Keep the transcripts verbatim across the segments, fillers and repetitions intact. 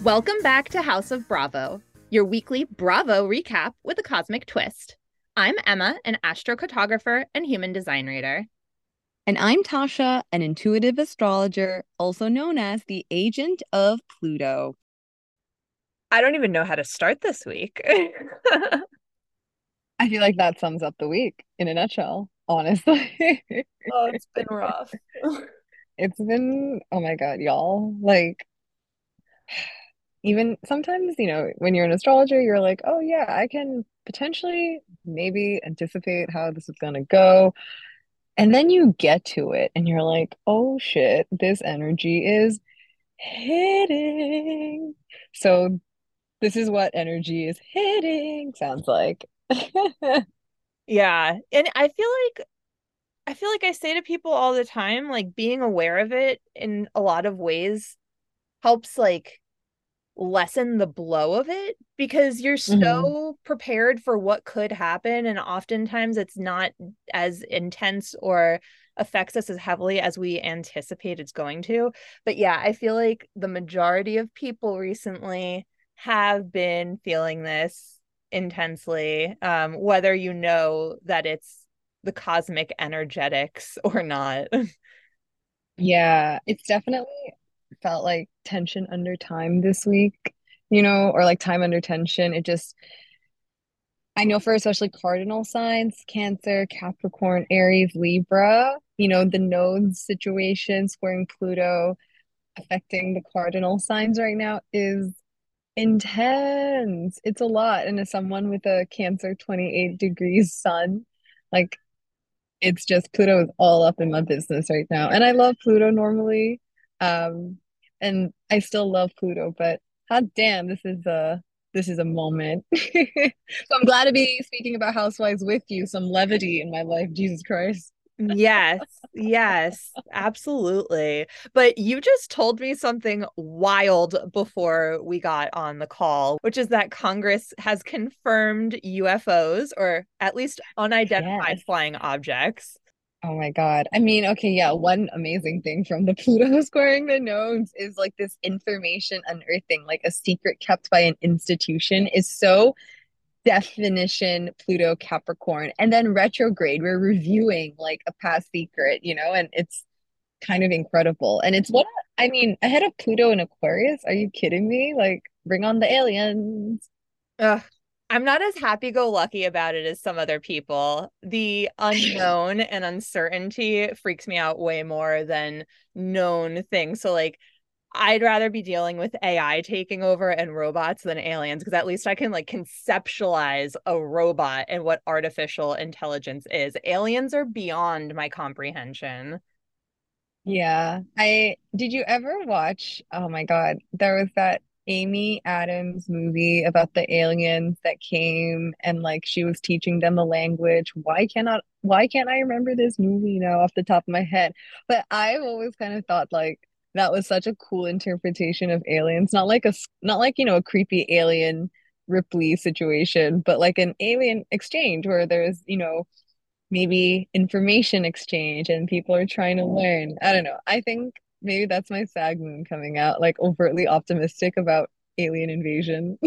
Welcome back to House of Bravo, your weekly Bravo recap with a cosmic twist. I'm Emma, an astrocartographer and human design reader. And I'm Tasha, an intuitive astrologer, also known as the agent of Pluto. I don't even know how to start this week. I feel like that sums up the week in a nutshell, honestly. Oh, it's been rough. It's been, oh my God, y'all. Like, even sometimes, you know, when you're an astrologer, you're like, oh yeah, I can potentially maybe anticipate how this is gonna go. And then you get to it and you're like, oh shit, this energy is hitting. So this is what energy is hitting sounds like. Yeah. And I feel like I feel like I say to people all the time, like being aware of it in a lot of ways helps like lessen the blow of it because you're hmm so prepared for what could happen, and oftentimes it's not as intense or affects us as heavily as we anticipate it's going to. But yeah, I feel like the majority of people recently have been feeling this intensely, um, whether you know that it's the cosmic energetics or not. Yeah, it's definitely felt like tension under time this week, you know, or like time under tension. It just, I know for especially cardinal signs, Cancer, Capricorn, Aries, Libra, you know, the nodes situation squaring Pluto affecting the cardinal signs right now is intense. It's a lot. And as someone with a Cancer twenty-eight degrees sun, like it's just Pluto is all up in my business right now. And I love Pluto normally. Um, and I still love Pluto, but hot damn, this is a this is a moment. So I'm glad to be speaking about housewives with you. Some levity in my life, Jesus Christ. Yes, yes, absolutely. But you just told me something wild before we got on the call, which is that Congress has confirmed U F Os, or at least unidentified Yes. flying objects. Oh my God. I mean, okay, yeah, one amazing thing from the Pluto squaring the nodes is like this information unearthing, like a secret kept by an institution is so definition Pluto Capricorn. And then retrograde, we're reviewing like a past secret, you know, and it's kind of incredible. And it's what I mean, ahead of Pluto and Aquarius, are you kidding me? Like, bring on the aliens. Ugh, I'm not as happy-go-lucky about it as some other people. The unknown and uncertainty freaks me out way more than known things. So, like, I'd rather be dealing with A I taking over and robots than aliens because at least I can like conceptualize a robot and what artificial intelligence is. Aliens are beyond my comprehension. Yeah. I did you ever watch, oh my God, there was that Amy Adams movie about the aliens that came and like she was teaching them a language. Why cannot why can't I remember this movie now off the top of my head? But I've always kind of thought like that was such a cool interpretation of aliens. Not like a s- not like, you know, a creepy alien Ripley situation, but like an alien exchange where there's, you know, maybe information exchange and people are trying to learn. I don't know. I think maybe that's my SAG moon coming out, like overtly optimistic about alien invasion.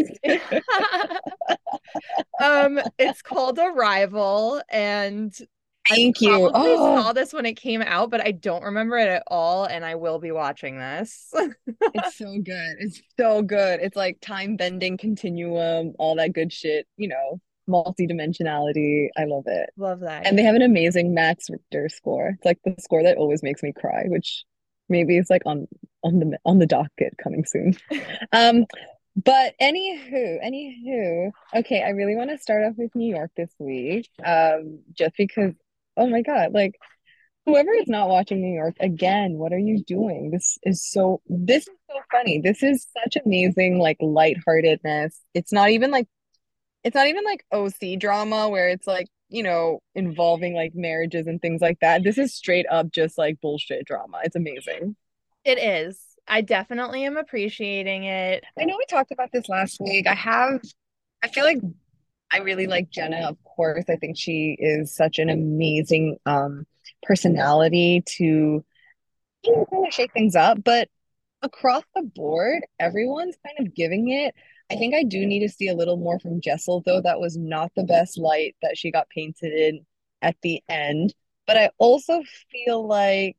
Um, it's called Arrival, and I Thank you. probably Oh, saw this when it came out, but I don't remember it at all, and I will be watching this. it's so good. It's so good. It's like time bending continuum, all that good shit, you know, multi-dimensionality. I love it. Love that. And they have an amazing Max Richter score. It's like the score that always makes me cry, which maybe is like on on the on the docket coming soon. Um, but anywho, anywho, okay, I really want to start off with New York this week. Um, just because, oh my God, like whoever is not watching New York again, what are you doing? This is so this is so funny. This is such amazing, like lightheartedness. It's not even like it's not even like O C drama where it's like, you know, involving like marriages and things like that. This is straight up just like bullshit drama. It's amazing. It is. I definitely am appreciating it. I know we talked about this last week. I have, I feel like I really like Jenna, of course. I think she is such an amazing um personality to, you know, kind of shake things up. But across the board, everyone's kind of giving it. I think I do need to see a little more from Jessel, though. That was not the best light that she got painted in at the end. But I also feel like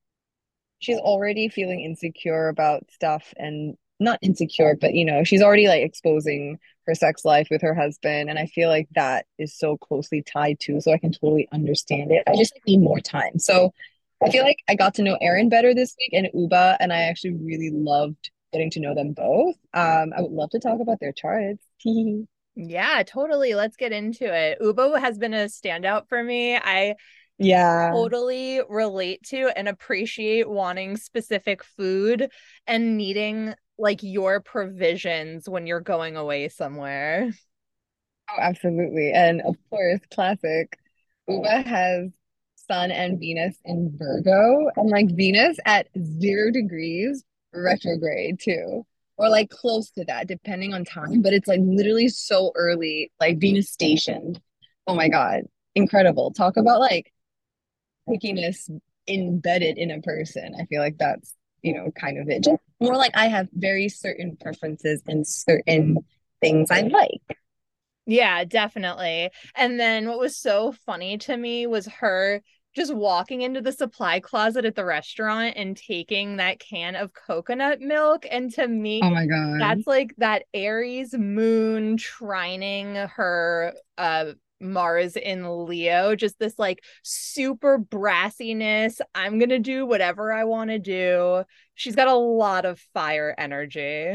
she's already feeling insecure about stuff and not insecure, but you know, she's already like exposing her sex life with her husband. And I feel like that is so closely tied to, so I can totally understand it. I just like, need more time. So I feel like I got to know Erin better this week and Uba, and I actually really loved getting to know them both. Um, I would love to talk about their charts. Yeah, totally. Let's get into it. Ubo has been a standout for me. I Yeah. totally relate to and appreciate wanting specific food and needing like your provisions when you're going away somewhere. Oh, absolutely. And of course, classic. Uba has Sun and Venus in Virgo, and like Venus at zero degrees retrograde too, or like close to that, depending on time. But it's like literally so early, like Venus stationed. Oh my God, incredible. Talk about like pickiness embedded in a person. I feel like that's, you know, kind of it. Just more like I have very certain preferences and certain things I like. Yeah, definitely. And then what was so funny to me was her just walking into the supply closet at the restaurant and taking that can of coconut milk. And to me, Oh my God. that's like that Aries moon trining her uh Mars in Leo, just this like super brassiness. I'm gonna do whatever I want to do. She's got a lot of fire energy.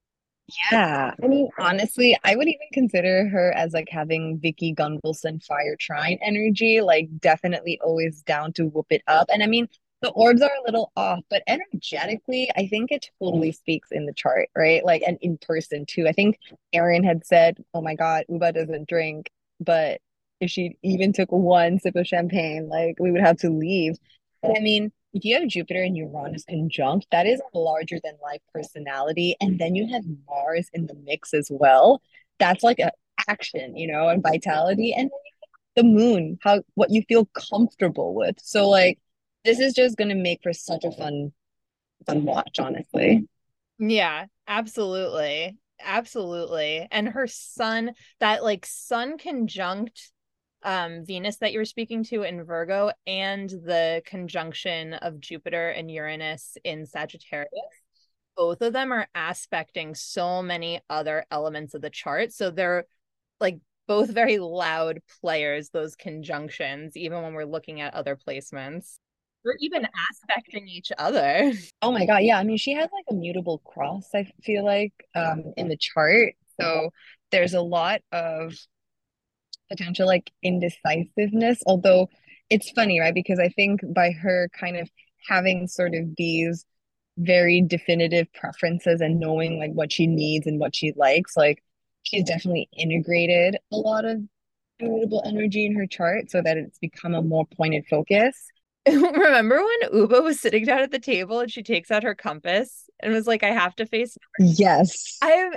Yeah. I mean, honestly, I would even consider her as like having Vicky Gunvalson fire trine energy, like definitely always down to whoop it up. And I mean, the orbs are a little off, but energetically, I think it totally speaks in the chart, right? Like, and in person too. I think Erin had said, oh my God, Uba doesn't drink, but if she even took one sip of champagne, like we would have to leave. But I mean, if you have Jupiter and Uranus conjunct, that is a larger than life personality. And then you have Mars in the mix as well. That's like a action, you know, and vitality. And the moon, how what you feel comfortable with. So like this is just gonna make for such a fun, fun watch, honestly. Yeah, absolutely. Absolutely. And her sun, that like sun conjunct um Venus that you were speaking to in Virgo and the conjunction of Jupiter and Uranus in Sagittarius, both of them are aspecting so many other elements of the chart. So they're like both very loud players, those conjunctions, even when we're looking at other placements. We're even aspecting each other. Oh my God, yeah. I mean, she has like a mutable cross, I feel like, um, in the chart. So there's a lot of potential like indecisiveness. Although it's funny, right? Because I think by her kind of having sort of these very definitive preferences and knowing like what she needs and what she likes, like she's definitely integrated a lot of immutable energy in her chart so that it's become a more pointed focus. Remember when Uba was sitting down at the table and she takes out her compass and was like, I have to face Yes. I've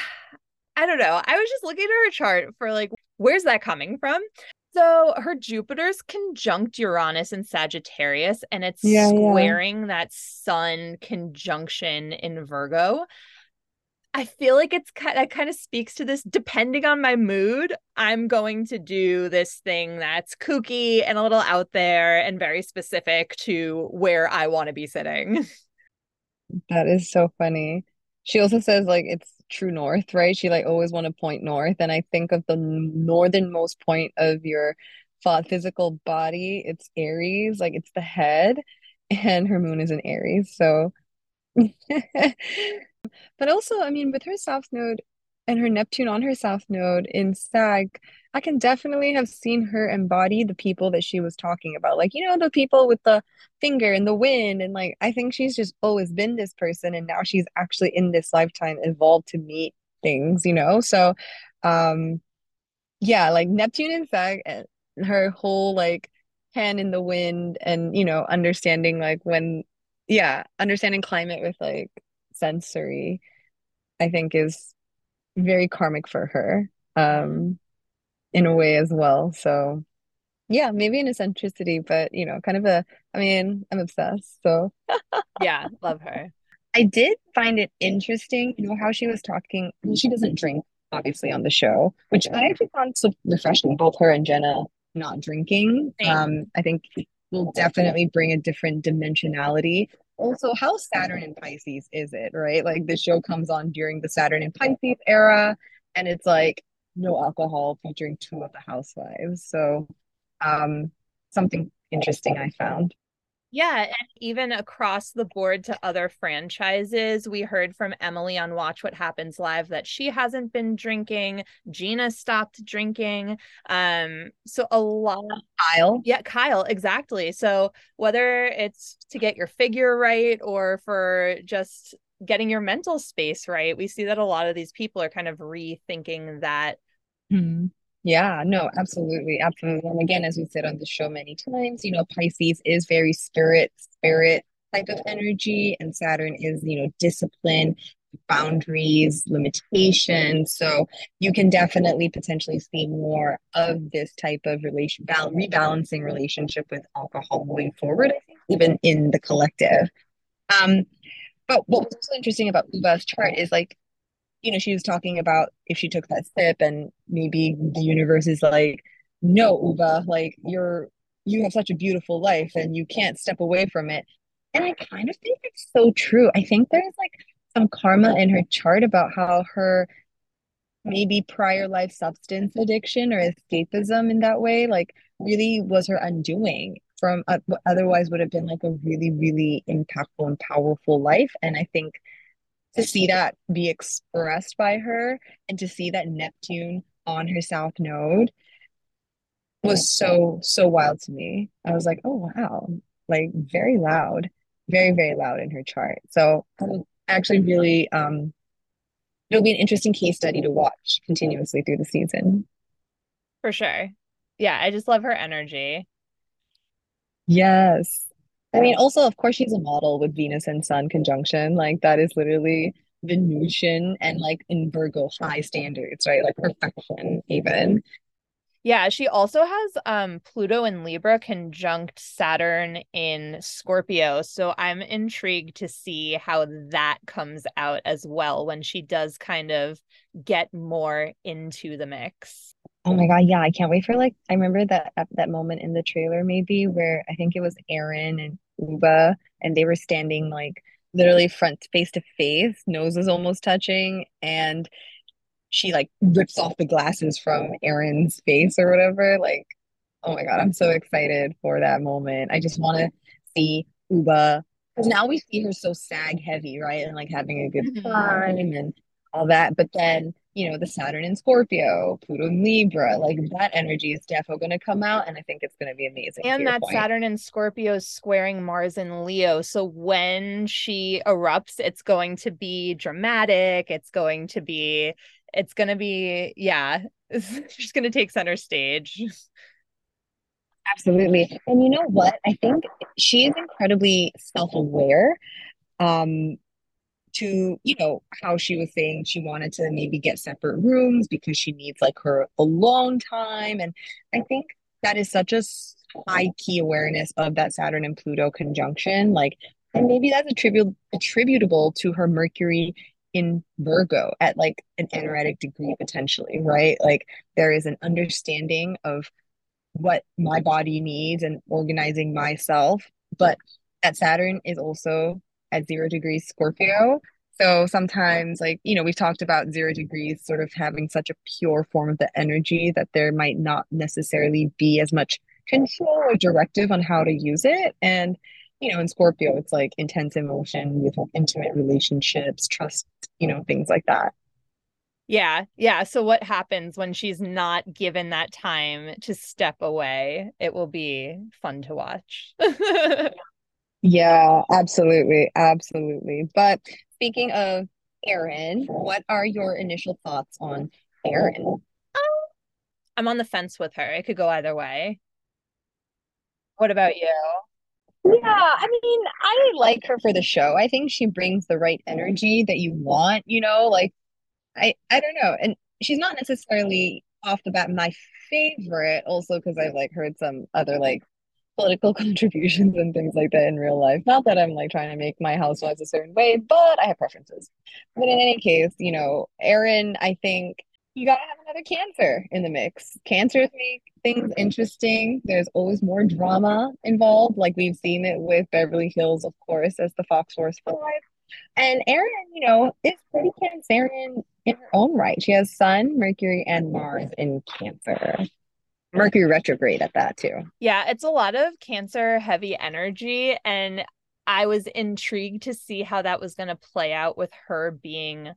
I don't know. I was just looking at her chart for like, where's that coming from? So her Jupiter's conjunct Uranus in Sagittarius, and it's Yeah, yeah. squaring that Sun conjunction in Virgo. I feel like it's kind that kind of speaks to this. Depending on my mood, I'm going to do this thing that's kooky and a little out there and very specific to where I want to be sitting. That is so funny. She also says like it's true north, right? She like always want to point north. And I think of the northernmost point of your physical body, it's Aries, like it's the head, and her moon is in Aries. So but also, I mean, with her South Node and her Neptune on her South Node in Sag, I can definitely have seen her embody the people that she was talking about. Like, you know, the people with the finger and the wind. And like, I think she's just always been this person. And now she's actually in this lifetime evolved to meet things, you know? So, um, yeah, like Neptune in Sag and her whole like hand in the wind and, you know, understanding like when, yeah, understanding climate with like sensory I think is very karmic for her, Mhm. um, in a way as well. So yeah, maybe an eccentricity, but you know, kind of a, I mean, I'm obsessed. So Yeah, love her. I did find it interesting, you know, how she was talking. Well, she doesn't drink, obviously, on the show, which I actually found so refreshing. Both her and Jenna not drinking. Same. Um, I think will definitely bring a different dimensionality. Also, how Saturn and Pisces is it, right? Like the show comes on during the Saturn and Pisces era, and it's like no alcohol featuring two of the housewives. So, um, something interesting I found. Yeah, and even across the board to other franchises, we heard from Emily on Watch What Happens Live that she hasn't been drinking. Gina stopped drinking. Um, so a lot. Kyle. Yeah, Kyle, exactly. So whether it's to get your figure right or for just getting your mental space right, we see that a lot of these people are kind of rethinking that. Hmm. Yeah, no, absolutely, absolutely. And again, as we said on the show many times, you know, Pisces is very spirit, spirit type of energy, and Saturn is, you know, discipline, boundaries, limitations. So you can definitely potentially see more of this type of relation, bal rebalancing relationship with alcohol moving forward, I think, even in the collective. Um, but what was also interesting about Uba's chart is like you know, she was talking about if she took that sip and maybe the universe is like, no, Uba, like you're you have such a beautiful life and you can't step away from it. And I kind of think it's so true. I think there's like some karma in her chart about how her maybe prior life substance addiction or escapism in that way, like really was her undoing from uh, what otherwise would have been like a really, really impactful and powerful life. And I think to see that be expressed by her and to see that Neptune on her south node was so, so wild to me. I was like, oh, wow. Like very loud, very, very loud in her chart. So I'm actually really, um, it'll be an interesting case study to watch continuously through the season. For sure. Yeah, I just love her energy. Yes. I mean, also, of course, she's a model with Venus and Sun conjunction. Like, that is literally Venusian and like in Virgo high standards, right? Like perfection, even. Yeah, she also has um Pluto and Libra conjunct Saturn in Scorpio. So I'm intrigued to see how that comes out as well when she does kind of get more into the mix. Oh my God, yeah, I can't wait for like I remember that at that moment in the trailer maybe where I think it was Aaron and Uba and they were standing like literally front face to face, noses almost touching, and she like rips off the glasses from Aaron's face or whatever. Like, oh my God, I'm so excited for that moment. I just want to see Uba because now we see her so sag heavy, right? And like having a good Mhm. time and all that. But then, you know, the Saturn in Scorpio, Pluto in Libra, like that energy is definitely going to come out. And I think it's going to be amazing to And your that point. Saturn and Scorpio is squaring Mars and Leo. So when she erupts, it's going to be dramatic. It's going to be, it's going to be, yeah, she's going to take center stage. Absolutely. And you know what? I think she is incredibly self-aware. Um, to, you know, how she was saying she wanted to maybe get separate rooms because she needs like her alone time. And I think that is such a high key awareness of that Saturn and Pluto conjunction. Like, and maybe that's attributable attributable to her Mercury in Virgo at like an energetic degree potentially, right? Like there is an understanding of what my body needs and organizing myself. But that Saturn is also at zero degrees Scorpio. So sometimes, like, you know, we've talked about zero degrees sort of having such a pure form of the energy that there might not necessarily be as much control or directive on how to use it. And, you know, in Scorpio, it's like intense emotion with intimate relationships, trust, you know, things like that. Yeah, yeah. So what happens when she's not given that time to step away? It will be fun to watch. Yeah, absolutely. Absolutely. But speaking of Erin, what are your initial thoughts on Erin? I'm on the fence with her. It could go either way. What about you? Yeah, I mean, I like her for the show. I think she brings the right energy that you want, you know, like I I don't know. And she's not necessarily off the bat my favorite also because I've like heard some other like political contributions and things like that in real life. Not that I'm like trying to make my housewives a certain way, but I have preferences. But in any case, you know, Erin, I think you gotta have another Cancer in the mix. Cancers make things interesting. There's always more drama involved, like we've seen it with Beverly Hills, of course, as the Fox Force five. And Erin, you know, is pretty Cancerian in her own right. She has Sun, Mercury, and Mars in Cancer. Mercury retrograde at that too. Yeah, it's a lot of Cancer heavy energy, and I was intrigued to see how that was going to play out with her being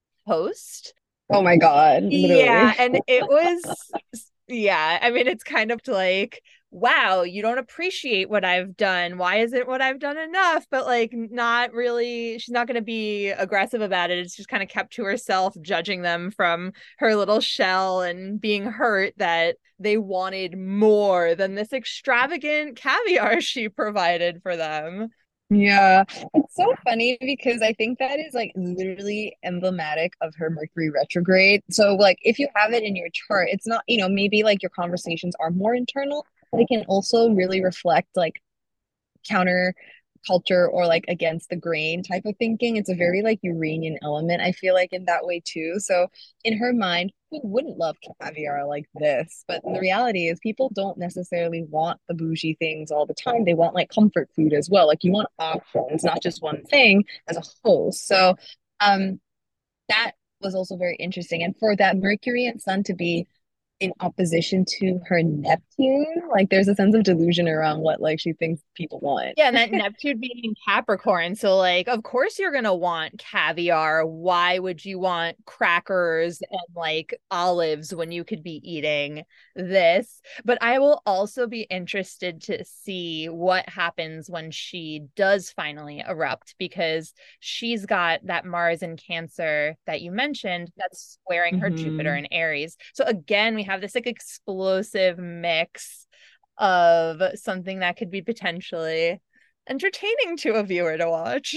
host. Oh my God, Yeah, literally. and it was, yeah, I mean, it's kind of like, wow, you don't appreciate what I've done. Why isn't what I've done enough? But like, not really, she's not going to be aggressive about it. It's just kind of kept to herself, judging them from her little shell and being hurt that they wanted more than this extravagant caviar she provided for them. Yeah, it's so funny because I think that is like literally emblematic of her Mercury retrograde. So, like, if you have it in your chart, it's not, you know, maybe like your conversations are more internal, but it can also really reflect like counter culture or like against the grain type of thinking. It's a very like Uranian element, I feel like, in that way too. So in her mind, who wouldn't love caviar like this? But the reality is people don't necessarily want the bougie things all the time. They want like comfort food as well. Like you want options, not just one thing as a whole. So um that was also very interesting. And for that Mercury and Sun to be in opposition to her Neptune. Like there's a sense of delusion around what like she thinks people want. Yeah, and that Neptune being in Capricorn. So, like, of course you're going to want caviar. Why would you want crackers and like olives when you could be eating this? But I will also be interested to see what happens when she does finally erupt, because she's got that Mars in Cancer that you mentioned that's squaring her Jupiter Mm-hmm. in Aries. So, again, we have this like explosive mix of something that could be potentially entertaining to a viewer to watch.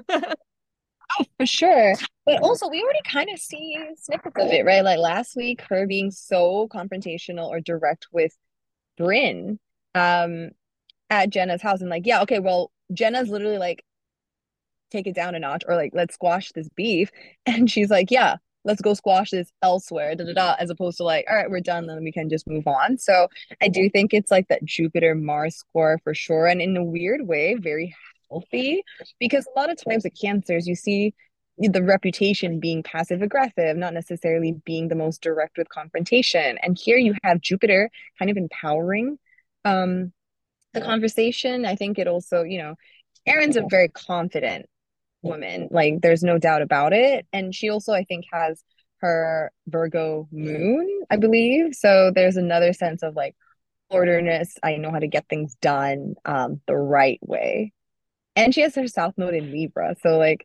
For sure. But also, we already kind of see snippets of it, right? Like last week, her being so confrontational or direct with Bryn um, at Jenna's house. And like, yeah, okay, well, Jenna's literally like, take it down a notch or like, let's squash this beef. And she's like, yeah, let's go squash this elsewhere, da, da, da, as opposed to like, all right, we're done, then we can just move on. So I do think it's like that Jupiter Mars score for sure. And in a weird way, very healthy because a lot of times with cancers, you see the reputation being passive aggressive, not necessarily being the most direct with confrontation. And here you have Jupiter kind of empowering um, the conversation. I think it also, you know, Erin's a very confident woman. Like there's no doubt about it. And she also, I think, has her Virgo moon, I believe. So there's another sense of like orderness. I know how to get things done um, the right way. And she has her South Node in Libra. So like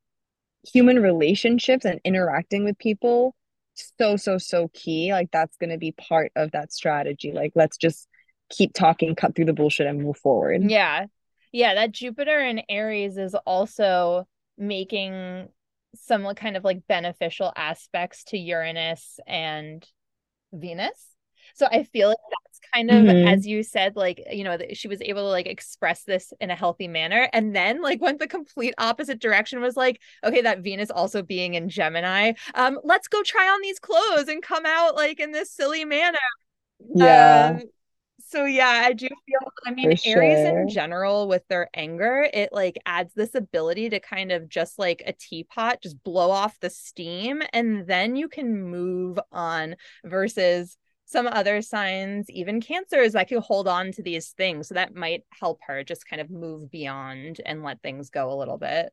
human relationships and interacting with people, so, so, so key. Like that's gonna be part of that strategy. Like let's just keep talking, cut through the bullshit and move forward. Yeah. Yeah, that Jupiter in Aries is also making some like, kind of like beneficial aspects to Uranus and Venus. So I feel like that's kind of, Mm-hmm. as you said, like, you know, she was able to like express this in a healthy manner. And then like went the complete opposite direction, was like, okay, that Venus also being in Gemini, um, let's go try on these clothes and come out like in this silly manner. Yeah, Um, so yeah, I do feel, I mean, for Aries in sure. general with their anger, it like adds this ability to kind of just like a teapot, just blow off the steam and then you can move on, versus some other signs, even cancers, that can hold on to these things. So that might help her just kind of move beyond and let things go a little bit.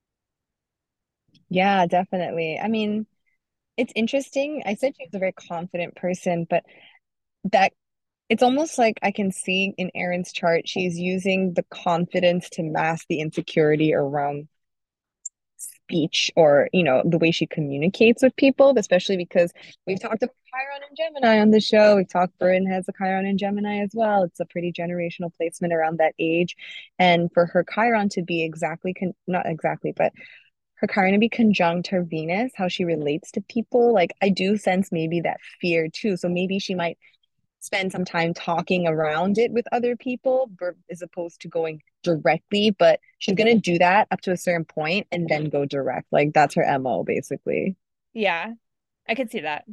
Yeah, definitely. I mean, it's interesting. I said she's a very confident person, but that it's almost like I can see in Erin's chart, she's using the confidence to mask the insecurity around speech or, you know, the way she communicates with people, especially because we've talked about Chiron and Gemini on the show. We've talked Bryn has a Chiron and Gemini as well. It's a pretty generational placement around that age. And for her Chiron to be exactly, con- not exactly, but her Chiron to be conjunct her Venus, how she relates to people, like I do sense maybe that fear too. So maybe she might spend some time talking around it with other people ber- as opposed to going directly. But she's gonna do that up to a certain point and then go direct. Like that's her M O basically. Yeah, I could see that.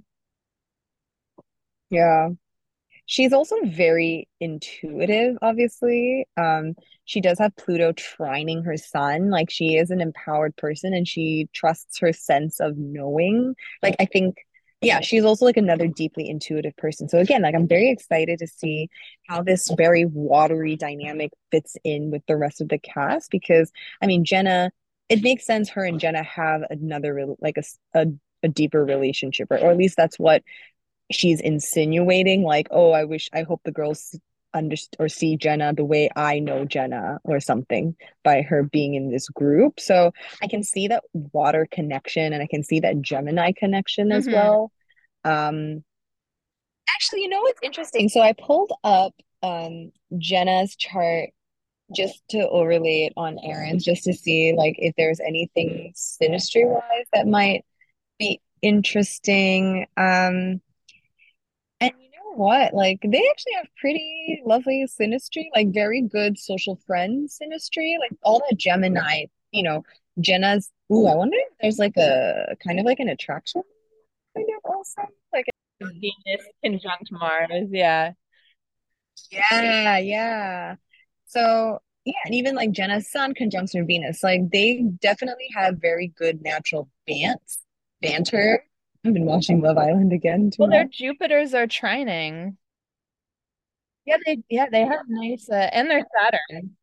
Yeah. She's also very intuitive, obviously. Um, she does have Pluto trining her sun. Like she is an empowered person and she trusts her sense of knowing. Like I think, yeah, she's also like another deeply intuitive person. So again, like I'm very excited to see how this very watery dynamic fits in with the rest of the cast because I mean, Jenna, it makes sense her and Jenna have another rel- like a, s- a a deeper relationship, right? Or at least that's what she's insinuating like, oh, I wish I hope the girls understand or see Jenna the way I know Jenna or something by her being in this group. So I can see that water connection and I can see that Gemini connection as Hmm. well. Um actually, you know what's interesting? So I pulled up um Jenna's chart just to overlay it on Aaron's just to see like if there's anything synastry wise that might be interesting. Um And you know what? Like they actually have pretty lovely synastry, like very good social friend synastry. Like all the Gemini, you know, Jenna's. Ooh, I wonder if there's like a kind of like an attraction kind of also. Like Venus conjunct Mars. Yeah. yeah, yeah. So yeah, and even like Jenna's sun conjunction Venus, like they definitely have very good natural bants, banter. I've been watching Love Island again too Well, their much. Jupiters are trining. Yeah, they yeah, they have nice uh, and their Saturn.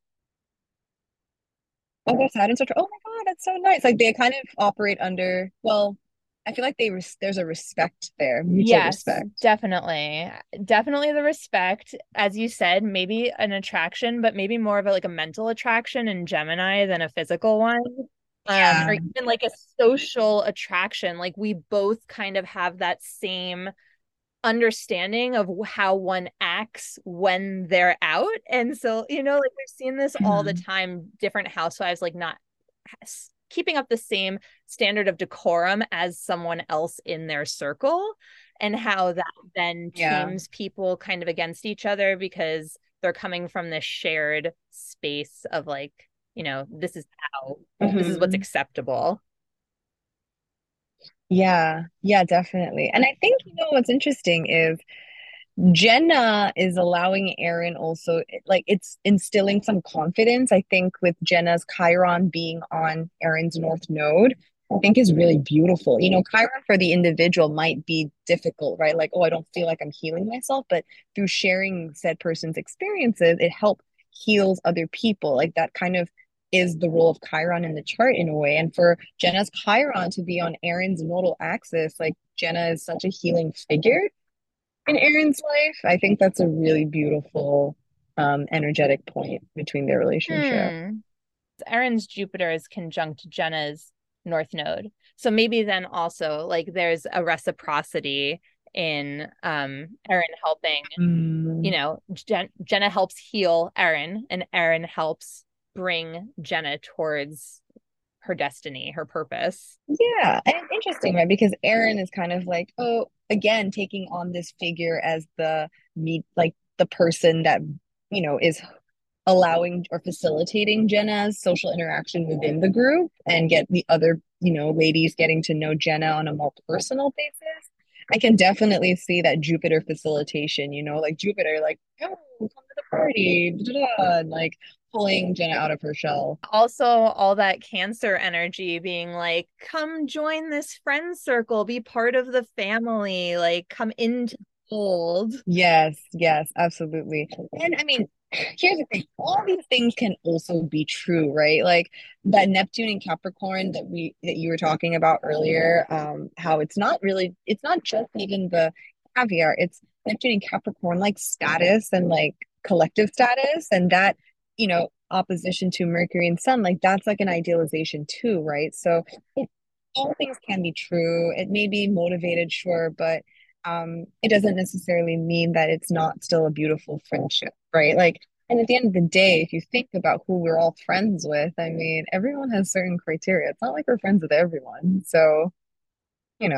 Oh, their Saturn structure. Oh my God, that's so nice. Like they kind of operate under, well, I feel like they res there's a respect there, mutual Yes, respect. definitely. Definitely the respect, as you said, maybe an attraction, but maybe more of a like a mental attraction in Gemini than a physical one. Um, or Yeah. even like a social attraction. Like we both kind of have that same understanding of how one acts when they're out. And so, you know, like we've seen this all the Mhm. time, different housewives like not keeping up the same standard of decorum as someone else in their circle, and how that then Yeah. teams people kind of against each other because they're coming from this shared space of like, you know, this is how this is what's hmm acceptable. Yeah. Yeah, definitely. And I think, you know, what's interesting is Jenna is allowing Aaron also, like, it's instilling some confidence. I think with Jenna's Chiron being on Aaron's North Node, I think is really beautiful. You know, Chiron for the individual might be difficult, right? Like, oh, I don't feel like I'm healing myself, but through sharing said person's experiences, it helps heals other people. Like, that kind of is the role of Chiron in the chart in a way. And for Jenna's Chiron to be on Aaron's nodal axis, like, Jenna is such a healing figure in Aaron's life. I think that's a really beautiful, um, energetic point between their relationship. Hmm. Erin's Jupiter is conjunct Jenna's North Node. So maybe then also like there's a reciprocity in um Erin helping, you Mm, know, Jen- Jenna helps heal Erin and Erin helps bring Jenna towards her destiny, her purpose. yeah, and it's interesting, right? Because Aaron is kind of like, oh, again, taking on this figure as the meet, like the person that, you know, is allowing or facilitating Jenna's social interaction within the group and get the other, you know, ladies getting to know Jenna on a more personal basis. I can definitely see that Jupiter facilitation, you know, like Jupiter, like, oh, come to the party, da, da, da, and like pulling Jenna out of her shell. Also, all that Cancer energy being like, come join this friend circle, be part of the family, like come into the fold. Yes, yes, absolutely. And I mean, here's the thing, all these things can also be true, right? Like that Neptune and Capricorn that we that you were talking about earlier, um, how it's not really, it's not just even the caviar, it's Neptune and Capricorn, like status and like collective status, and that, you know, opposition to Mercury and Sun, like that's like an idealization too, right? So it, all things can be true. It may be motivated, sure, but um, it doesn't necessarily mean that it's not still a beautiful friendship, right? Like, and at the end of the day, if you think about who we're all friends with, I mean, everyone has certain criteria. It's not like we're friends with everyone. So, you know.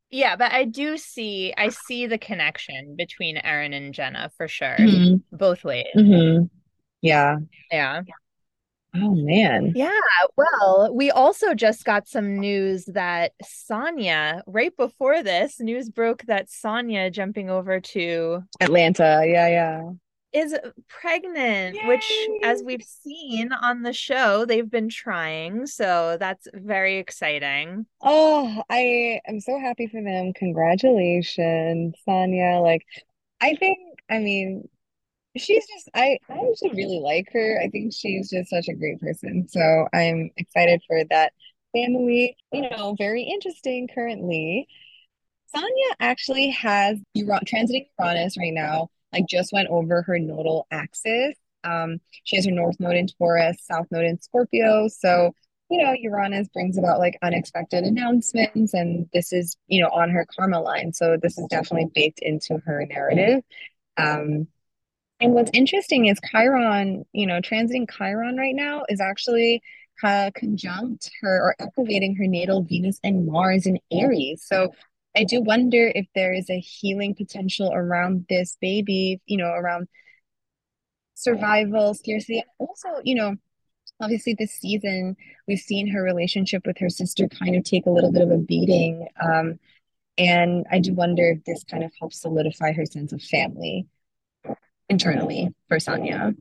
Yeah, but I do see I see the connection between Erin and Jenna for sure. Hmm. Both ways. Hmm. Yeah. Yeah. Oh man. Yeah, well, we also just got some news that Sonia, right before this, news broke that Sonia jumping over to Atlanta. Yeah, yeah. is pregnant, which, Yay. as we've seen on the show, they've been trying. So that's very exciting. Oh, I am so happy for them. Congratulations, Sonia. Like, I think, I mean, she's just, I, I actually really like her. I think she's just such a great person. So I'm excited for that family. You know, very interesting currently. Sonia actually has Uran transiting Uranus right now, like just went over her nodal axis. Um, she has her north node in Taurus, south node in Scorpio. So, you know, Uranus brings about like unexpected announcements, and this is, you know, on her karma line. So this is definitely baked into her narrative. Um, and what's interesting is Chiron, you know, transiting Chiron right now is actually uh, conjunct her or activating her natal Venus and Mars in Aries. So I do wonder if there is a healing potential around this baby, you know, around survival, scarcity. And also, you know, obviously this season we've seen her relationship with her sister kind of take a little bit of a beating. Um, and I do wonder if this kind of helps solidify her sense of family internally for Sonia.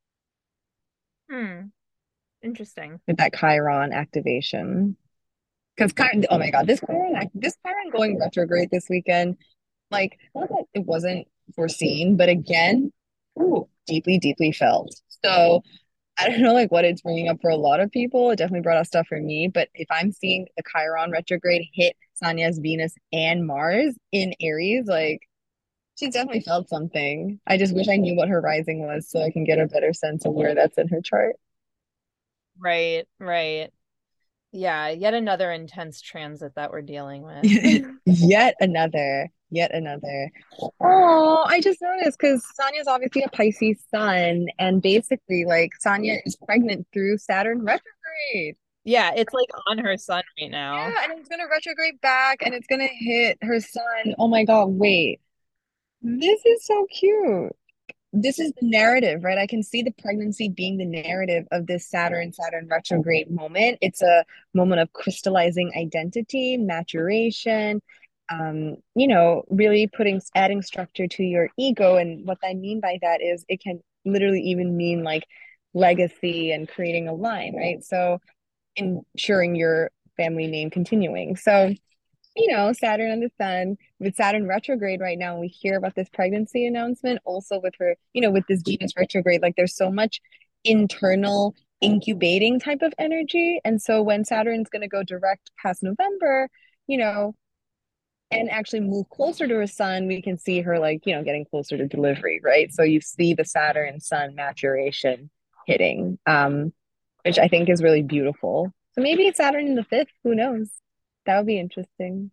Hmm, interesting. With that Chiron activation. Because Chiron, oh my God, this Chiron, this Chiron going retrograde this weekend, like, not that it wasn't foreseen, but again, ooh, deeply, deeply felt. So I don't know, like, what it's bringing up for a lot of people. It definitely brought up stuff for me. But if I'm seeing the Chiron retrograde hit Sonia's Venus and Mars in Aries, like, she's definitely felt something. I just wish I knew what her rising was so I can get a better sense of where that's in her chart. Right, right. Yeah, yet another intense transit that we're dealing with. Yet another, yet another. Oh, I just noticed because Sonia's obviously a Pisces sun, and basically, like, Sonia is pregnant through Saturn retrograde. Yeah, it's like on her sun right now. Yeah, and it's gonna retrograde back and it's gonna hit her sun. Oh my God, wait. This is so cute. This is the narrative, right? I can see the pregnancy being the narrative of this Saturn, Saturn retrograde moment. It's a moment of crystallizing identity, maturation, um, you know, really putting, adding structure to your ego. And what I mean by that is it can literally even mean like legacy and creating a line, right? So ensuring your family name continuing. So, you know, Saturn and the Sun, with Saturn retrograde right now, we hear about this pregnancy announcement. Also, with her, you know, with this Venus retrograde, like there's so much internal incubating type of energy. And so when Saturn's going to go direct past November, you know, and actually move closer to her sun, we can see her like, you know, getting closer to delivery, right? So you see the Saturn Sun maturation hitting, um, which I think is really beautiful. So maybe it's Saturn in the fifth, who knows? That would be interesting.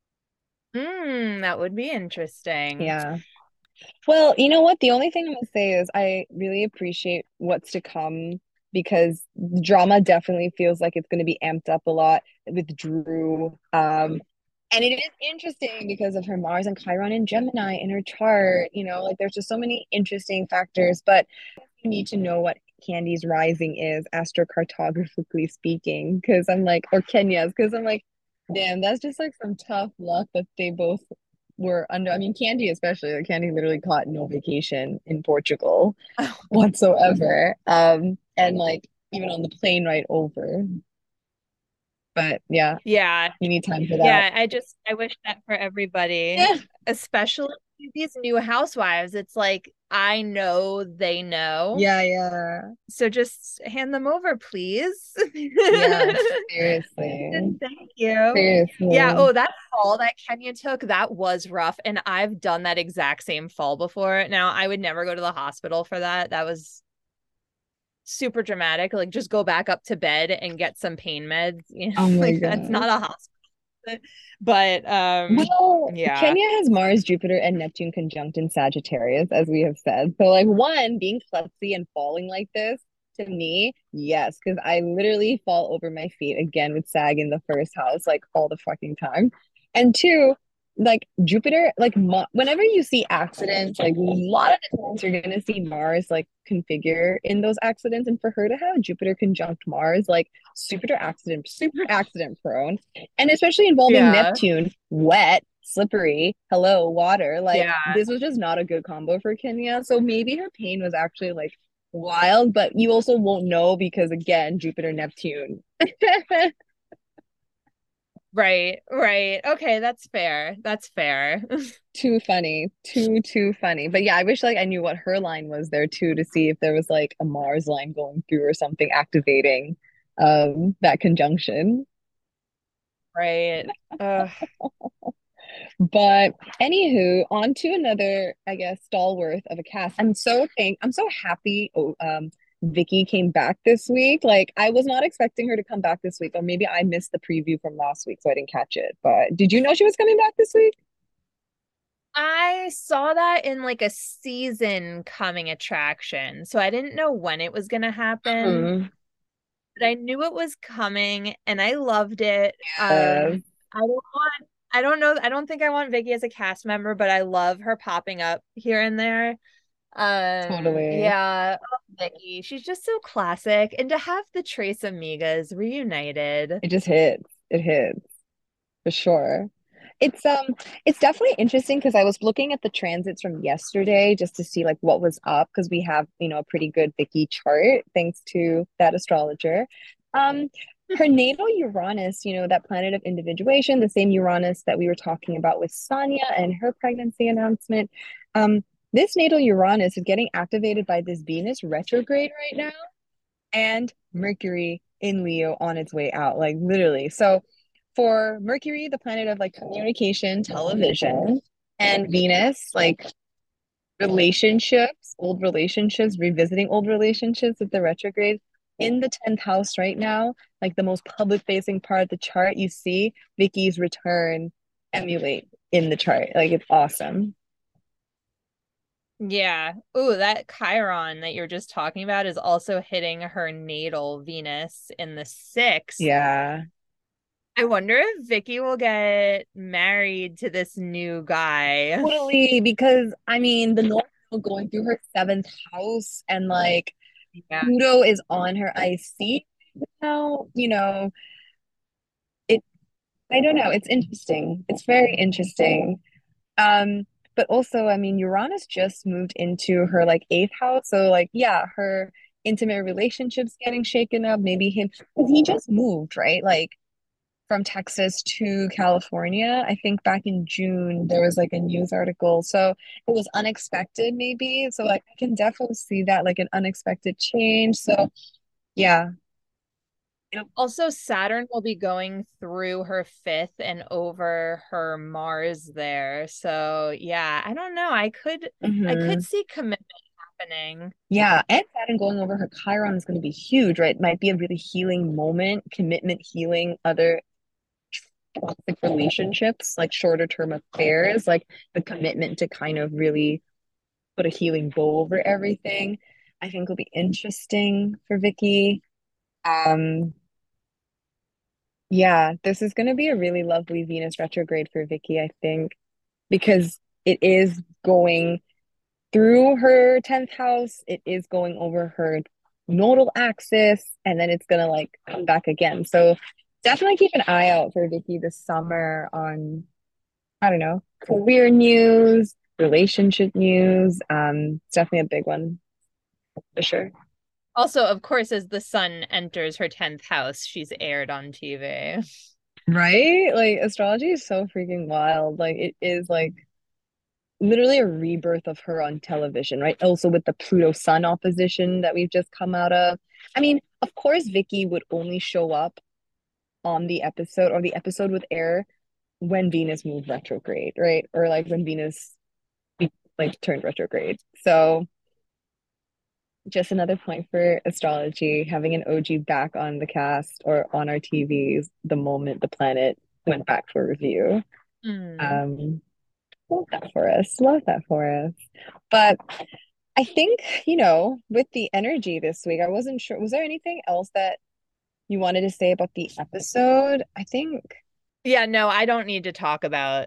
Hmm, that would be interesting. Yeah. Well, you know what? The only thing I'm gonna say is I really appreciate what's to come because the drama definitely feels like it's gonna be amped up a lot with Drew. Um, and it is interesting because of her Mars and Chiron and Gemini in her chart. You know, like there's just so many interesting factors, but you need to know what Candy's rising is, astrocartographically speaking, because I'm like, or Kenya's, because I'm like, damn, that's just like some tough luck that they both were under. I mean, Candy especially, like Candy literally caught no vacation in Portugal whatsoever. Um, and like even on the plane right over. But yeah, Yeah, you need time for that. yeah, I just I wish that for everybody, Yeah, especially these new housewives. It's like I know they know. yeah, yeah. So just hand them over, please. Yeah, seriously. Thank you. Yeah, Seriously. oh, that fall that Kenya took, that was rough. And I've done that exact same fall before. Now, I would never go to the hospital for that. That was super dramatic. Like, just go back up to bed and get some pain meds. You know, Oh my like that's God. not a hospital. But um, Well, yeah. Kenya has Mars, Jupiter, and Neptune conjunct in Sagittarius, as we have said. So, like, one, being klutzy and falling like this, to me, yes, because I literally fall over my feet again with Sag in the first house, like all the fucking time. And two, like Jupiter, like Mo- whenever you see accidents, like a lot of the times you're gonna see Mars like configure in those accidents, and for her to have Jupiter conjunct Mars, like super accident, super accident prone, and especially involving Yeah. Neptune, wet, slippery, hello, water, like Yeah. this was just not a good combo for Kenya. So maybe her pain was actually like wild, but you also won't know because again, Jupiter, Neptune. Right, right. Okay, that's fair. That's fair. Too funny. Too, too funny. But yeah, I wish like I knew what her line was there too to see if there was like a Mars line going through or something activating um that conjunction. Right. Ugh. But anywho, on to another, I guess, stalwart of a cast. I'm so thank I'm so happy oh, um Vicky came back this week. Like I was not expecting her to come back this week, or maybe I missed the preview from last week, so I didn't catch it. But did you know she was coming back this week? I saw that in like a season coming attraction. So I didn't know when it was gonna happen, Hmm. but I knew it was coming and I loved it. Uh, Um, I don't want I don't know, I don't think I want Vicky as a cast member, but I love her popping up here and there. Um, totally. yeah, oh, Vicky, she's just so classic. And to have the Trace Amigas reunited. It just hits. It hits. For sure. It's um it's definitely interesting because I was looking at the transits from yesterday just to see like what was up because we have, you know, a pretty good Vicky chart thanks to that astrologer. Um her natal Uranus, you know, that planet of individuation, the same Uranus that we were talking about with Sonia and her pregnancy announcement. Um this natal Uranus is getting activated by this Venus retrograde right now and Mercury in Leo on its way out, like literally. So for Mercury, the planet of like communication, television, and Venus, like relationships, old relationships, revisiting old relationships with the retrograde in the tenth house right now, like the most public facing part of the chart, you see Vicky's return emulate in the chart. Like it's awesome. Yeah. Ooh, that Chiron that you're just talking about is also hitting her natal Venus in the sixth. Yeah. I wonder if Vicky will get married to this new guy. Totally, because I mean, the North Node going through her seventh house and like Yeah. Pluto is on her I C now, you know, it I don't know, it's interesting. It's very interesting. Um, but also, I mean, Uranus just moved into her like eighth house, so like yeah, her intimate relationships getting shaken up, maybe him 'cause he just moved, right? Like from Texas to California. I think back in June there was like a news article. So it was unexpected maybe. So like I can definitely see that like an unexpected change. So yeah. Yep. Also, Saturn will be going through her fifth and over her Mars there. So, yeah, I don't know. I could I could Hmm. see commitment happening. Yeah, and Saturn going over her Chiron is going to be huge, right? It might be a really healing moment, commitment healing other toxic relationships, like shorter term affairs, like the commitment to kind of really put a healing bow over everything. I think will be interesting for Vicky. Um, yeah, this is going to be a really lovely Venus retrograde for Vicky, I think, because it is going through her tenth house, it is going over her nodal axis, and then it's going to like come back again. So definitely keep an eye out for Vicky this summer on, I don't know, career news, relationship news. Um, it's definitely a big one for sure. Also, of course, as the sun enters her tenth house, she's aired on T V. Right? Like astrology is so freaking wild. Like it is like literally a rebirth of her on television, right? Also with the Pluto Sun opposition that we've just come out of. I mean, of course, Vicky would only show up on the episode or the episode would air when Venus moved retrograde, right? Or like when Venus like turned retrograde. So just another point for astrology, having an O G back on the cast or on our T Vs the moment the planet went back for review. Mm. Um, love that for us. Love that for us. But I think, you know, with the energy this week, I wasn't sure. Was there anything else that you wanted to say about the episode? I think, Yeah, no, I don't need to talk about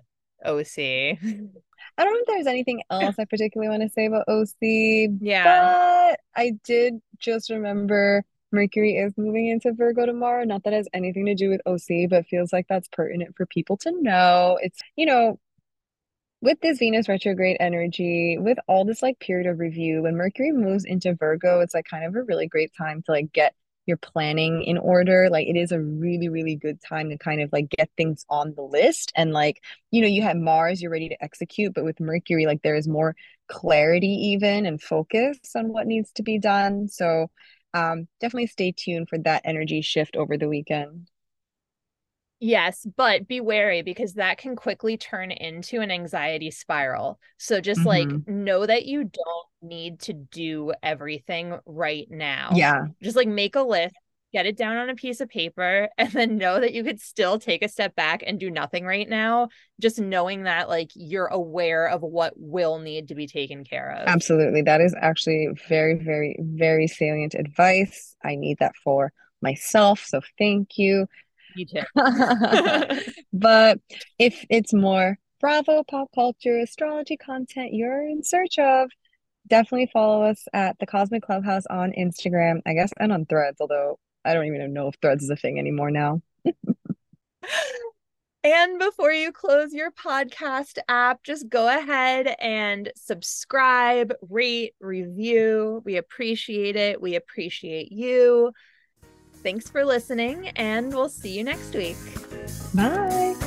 O C. I don't know if there's anything else I particularly want to say about O C, Yeah. but I did just remember Mercury is moving into Virgo tomorrow. Not that it has anything to do with O C, but feels like that's pertinent for people to know. It's, you know, with this Venus retrograde energy, with all this like period of review, when Mercury moves into Virgo, it's like kind of a really great time to like get your planning in order. Like it is a really, really good time to kind of like get things on the list. And like, you know, you have Mars, you're ready to execute, but with Mercury, like there is more clarity even and focus on what needs to be done. So um definitely stay tuned for that energy shift over the weekend. Yes, but be wary because that can quickly turn into an anxiety spiral. So just like Hmm. know that you don't need to do everything right now. Yeah, Just like make a list, get it down on a piece of paper, and then know that you could still take a step back and do nothing right now. Just knowing that like you're aware of what will need to be taken care of. absolutely. That is actually very, very, very salient advice. I need that for myself. So thank you. You too. But if it's more Bravo pop culture astrology content you're in search of, definitely follow us at the Cosmic Clubhouse on Instagram, I guess, and on Threads, although I don't even know if Threads is a thing anymore now. And before you close your podcast app, just go ahead and subscribe, rate, review. We appreciate it. We appreciate you. Thanks for listening, and we'll see you next week. Bye.